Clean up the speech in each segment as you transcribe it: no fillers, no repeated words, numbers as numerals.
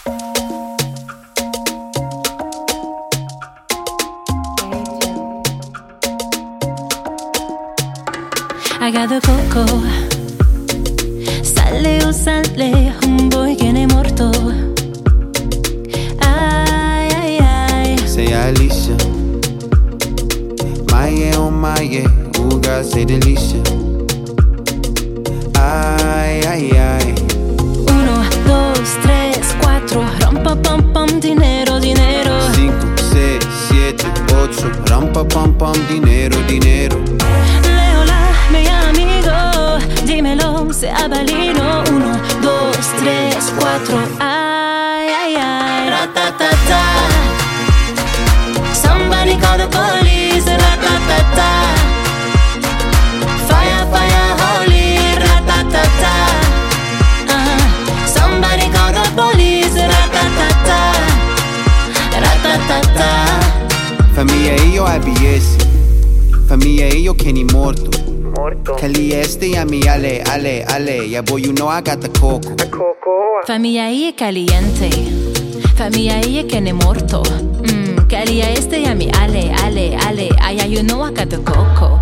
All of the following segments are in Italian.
I got the coco. Sale o sale un boy que ne morto. Ai, ai, ai. Say Alicia. Maye, oh maye, Uga say Delicia. Ay, ay, ay. 1, 2, 3, 4. Rompa pam pam, dinero, dinero. 5, 6, 7, 8. Rampa pam pam, dinero, dinero. Leola, mi amigo, dímelo, sea balino. 1, 2, 3, 4. Ay, ay, ay. Ratatata. Somebody call the police. Ratatata. Fire, fire, holy. Ratatata. Somebody call the police. Ratatata. Ratatata. Famiglia io ABS. Famiglia io Kenny morto. Cali este a mi ale, ale, ale. Yeah boy you know I got the coco. Famiglia I è caliente. Famiglia I è che ne morto. Calia este a mi ale, ale, ale. Ay, ay, you know I got the coco.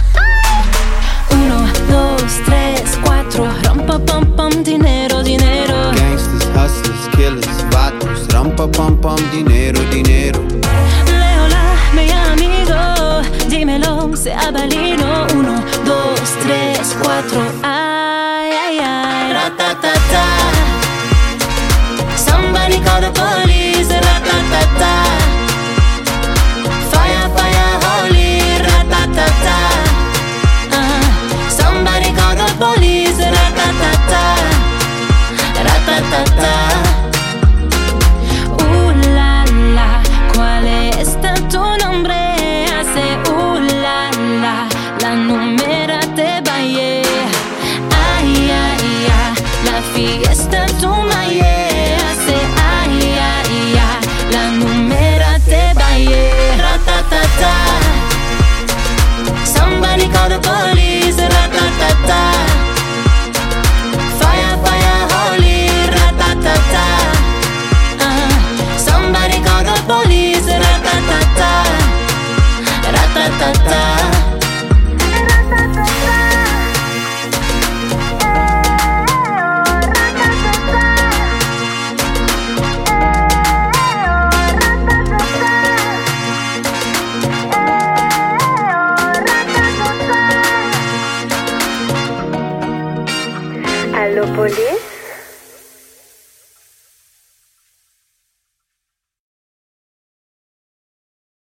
1, 2, 3, 4. Rompa pam pam, dinero, dinero. Gangsters, hustlers, killers, vatos. Rampa pam pam, dinero, dinero. Leola, mi amigo, dímelo, sea balino. 1, 2, 3, 4. Ay, ay, ay. Ratatata. Somebody call the police. Ratatata. Fire, fire, holy. Ratatata. Somebody call the police. Ratatata. Ratatata. La la, ¿cuál es tu nombre? Hace la numera te vaya. Ay, ay, ay, la fiesta tu maya.